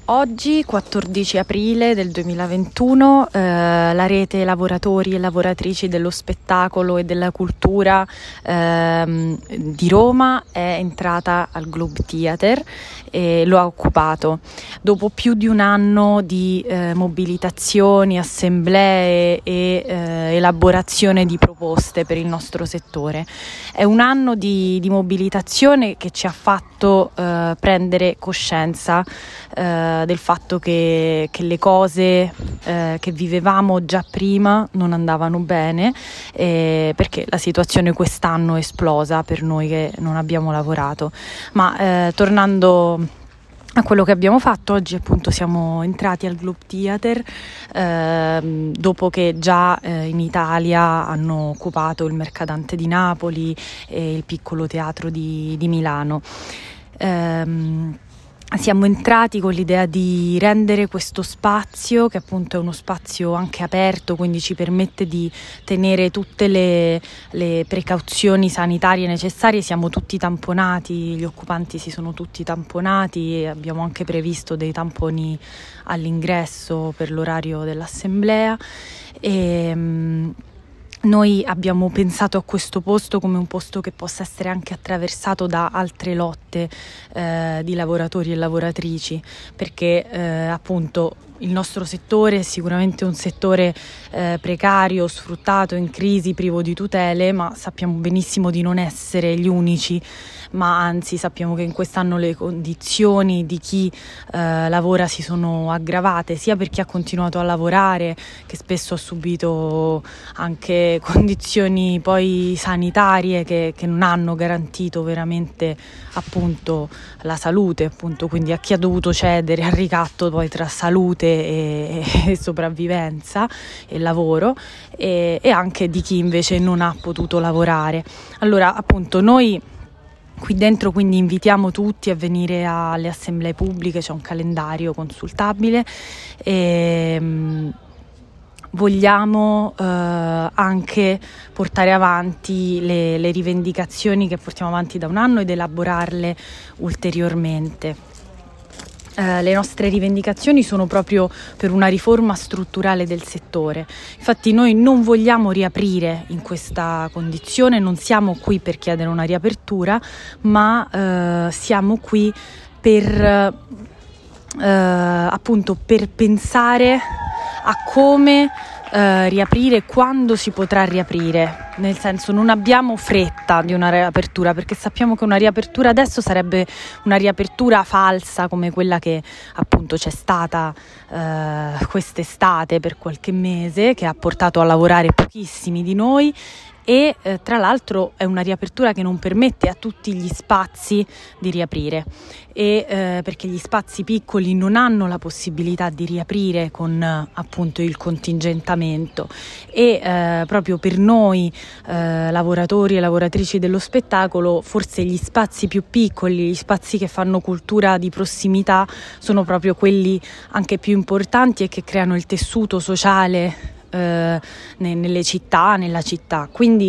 Oggi, 14 aprile del 2021, la rete lavoratori e lavoratrici dello spettacolo e della cultura di Roma è entrata al Globe Theatre e lo ha occupato. Dopo più di un anno di mobilitazioni, assemblee e elaborazione di proposte per il nostro settore. È un anno di mobilitazione che ci ha fatto prendere coscienza del fatto che le cose che vivevamo già prima non andavano bene, perché la situazione quest'anno è esplosa per noi che non abbiamo lavorato. Ma tornando a quello che abbiamo fatto, oggi appunto siamo entrati al Globe Theatre dopo che già in Italia hanno occupato il Mercadante di Napoli e il Piccolo Teatro di Milano. Siamo entrati con l'idea di rendere questo spazio, che appunto è uno spazio anche aperto, quindi ci permette di tenere tutte le precauzioni sanitarie necessarie. Siamo tutti tamponati, gli occupanti si sono tutti tamponati e abbiamo anche previsto dei tamponi all'ingresso per l'orario dell'assemblea. Noi abbiamo pensato a questo posto come un posto che possa essere anche attraversato da altre lotte di lavoratori e lavoratrici, perché appunto il nostro settore è sicuramente un settore precario, sfruttato, in crisi, privo di tutele, ma sappiamo benissimo di non essere gli unici, ma anzi sappiamo che in quest'anno le condizioni di chi lavora si sono aggravate, sia per chi ha continuato a lavorare, che spesso ha subito anche condizioni poi sanitarie che non hanno garantito veramente appunto la salute, appunto, quindi a chi ha dovuto cedere al ricatto poi tra salute e sopravvivenza e lavoro, e anche di chi invece non ha potuto lavorare. Allora appunto noi qui dentro quindi invitiamo tutti a venire alle assemblee pubbliche, c'è un calendario consultabile e vogliamo anche portare avanti le rivendicazioni che portiamo avanti da un anno ed elaborarle ulteriormente. Le nostre rivendicazioni sono proprio per una riforma strutturale del settore. Infatti noi non vogliamo riaprire in questa condizione, non siamo qui per chiedere una riapertura, ma siamo qui per appunto per pensare a come riaprire, quando si potrà riaprire, nel senso non abbiamo fretta di una riapertura, perché sappiamo che una riapertura adesso sarebbe una riapertura falsa come quella che appunto c'è stata quest'estate per qualche mese, che ha portato a lavorare pochissimi di noi e tra l'altro è una riapertura che non permette a tutti gli spazi di riaprire perché gli spazi piccoli non hanno la possibilità di riaprire con appunto il contingentamento e proprio per noi lavoratori e lavoratrici dello spettacolo forse gli spazi più piccoli, gli spazi che fanno cultura di prossimità sono proprio quelli anche più importanti e che creano il tessuto sociale nelle città, nella città. Quindi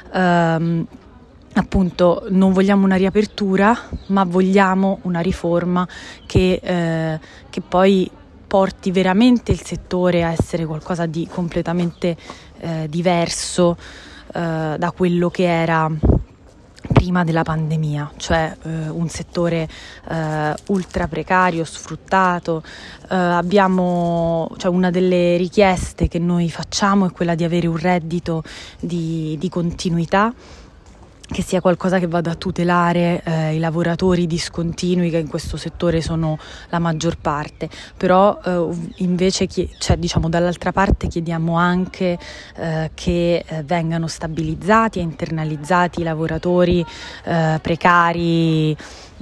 appunto non vogliamo una riapertura, ma vogliamo una riforma che poi porti veramente il settore a essere qualcosa di completamente diverso da quello che era prima della pandemia, cioè un settore ultra precario, sfruttato. Cioè una delle richieste che noi facciamo è quella di avere un reddito di continuità, che sia qualcosa che vada a tutelare i lavoratori discontinui, che in questo settore sono la maggior parte, però invece dall'altra parte chiediamo anche che vengano stabilizzati e internalizzati i lavoratori precari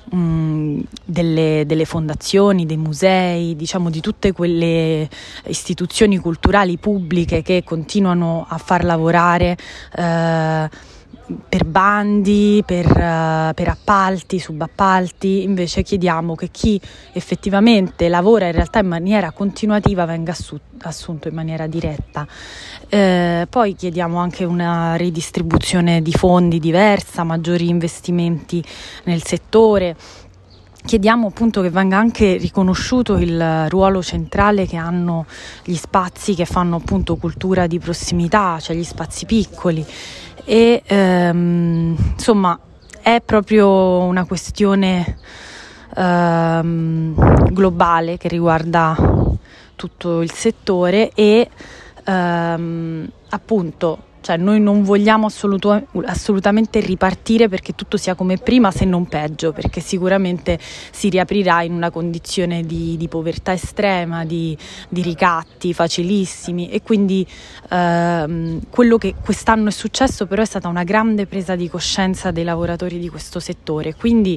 delle fondazioni, dei musei, diciamo di tutte quelle istituzioni culturali pubbliche che continuano a far lavorare per bandi, per appalti, subappalti. Invece chiediamo che chi effettivamente lavora in realtà in maniera continuativa venga assunto in maniera diretta. Poi chiediamo anche una ridistribuzione di fondi diversa, maggiori investimenti nel settore. chiediamo appunto che venga anche riconosciuto il ruolo centrale che hanno gli spazi che fanno appunto cultura di prossimità, cioè gli spazi piccoli, e insomma è proprio una questione globale che riguarda tutto il settore e appunto, cioè noi non vogliamo assolutamente ripartire perché tutto sia come prima, se non peggio, perché sicuramente si riaprirà in una condizione di povertà estrema, di ricatti facilissimi, e quindi quello che quest'anno è successo però è stata una grande presa di coscienza dei lavoratori di questo settore, quindi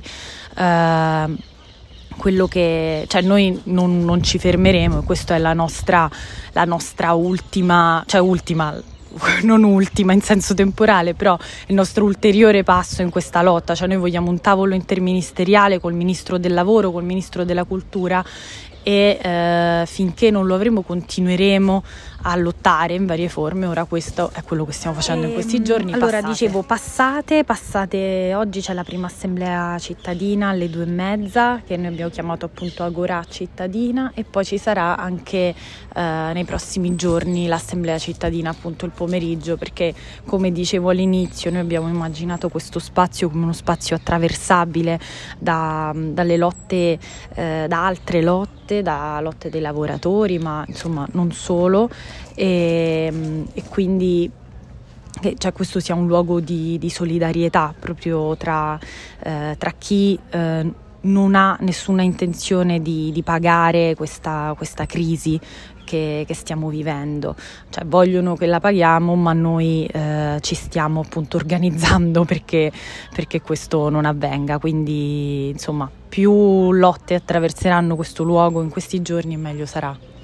quello che, cioè noi non ci fermeremo, e questa è la nostra ultima, non ultima in senso temporale, però il nostro ulteriore passo in questa lotta. Cioè noi vogliamo un tavolo interministeriale col Ministro del Lavoro, col Ministro della Cultura, e finché non lo avremo continueremo a lottare in varie forme. Ora questo è quello che stiamo facendo in questi giorni. Allora dicevo, passate, oggi c'è la prima assemblea cittadina alle 2:30 che noi abbiamo chiamato appunto Agorà cittadina, e poi ci sarà anche nei prossimi giorni l'assemblea cittadina appunto il pomeriggio, perché come dicevo all'inizio noi abbiamo immaginato questo spazio come uno spazio attraversabile dalle lotte, da altre lotte, da lotte dei lavoratori, ma insomma non solo, e quindi cioè questo sia un luogo di solidarietà proprio tra chi non ha nessuna intenzione di pagare questa crisi che stiamo vivendo. Cioè vogliono che la paghiamo, ma noi ci stiamo appunto organizzando perché questo non avvenga. Quindi insomma più lotte attraverseranno questo luogo in questi giorni, meglio sarà.